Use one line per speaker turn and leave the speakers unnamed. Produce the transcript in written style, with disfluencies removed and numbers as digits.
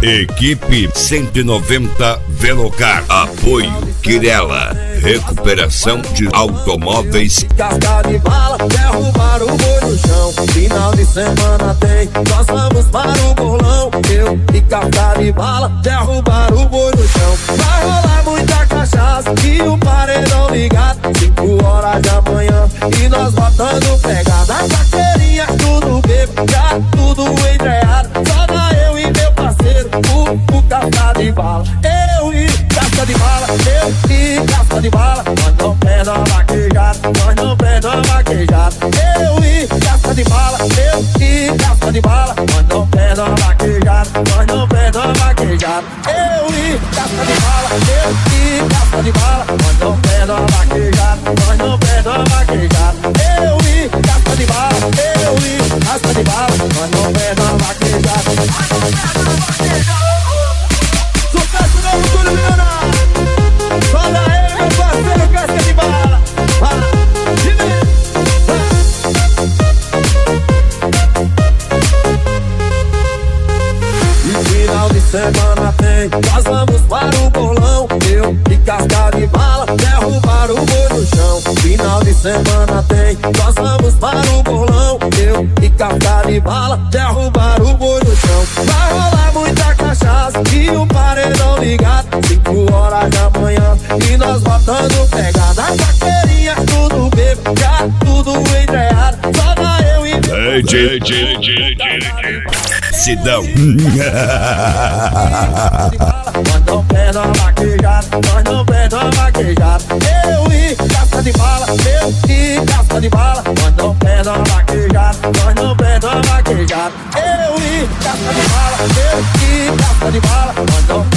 Equipe 190 Velocar. Apoio Quirela. Recuperação de automóveis.
Casca de bala, derrubar o boi no chão. Final de semana tem, nós vamos para o bolão. Eu e casca de bala, derrubar o boi no chão. Vai rolar muita cachaça e o paredão ligado. 5 horas da manhã e nós botando pegada. As vaqueirinhas tudo bebo, já tudo entreado. Só dá eu e meu parceiro, o casca de bala. Eu e casca de bala, eu e casca de bala. Nós não perde uma vaquejada, nós não perde uma vaquejada. Eu e casca de bala, eu e casca de bala. Nós não perde uma vaquejada, nós não perde uma vaquejada. Eu e casca de bala, eu e casca de bala. Nós não perde uma vaquejada, nós não perde uma vaquejada. Eu e casca de bala, eu e casca de bala. Nós não perde uma vaquejada, nós não perde uma vaquejada. Sucesso novo, tudo milionário. Fala aí, meu parceiro, casca de bala. Fala, e final de semana tem, nós vamos para o bolão. Eu e casca de bala, derrubar o boi no chão. Final de semana tem, nós vamos para o bolão. Eu e casca de bala, derrubar o boi no chão. Vai rolar muita cachaça e o paredão ligado. 5 horas da manhã e nós botando pegada. As vaqueirinhas tudo bebo, já tudo entreado. Só dá eu e
Sidão.
Nós não perde uma vaquejada, nós não perde uma vaquejada. Eu e casca de bala, eu e casca de bala. Nós não perde uma vaquejada, nós não perde uma vaquejada. Eu e casca de bala, eu e casca de bala. Nós não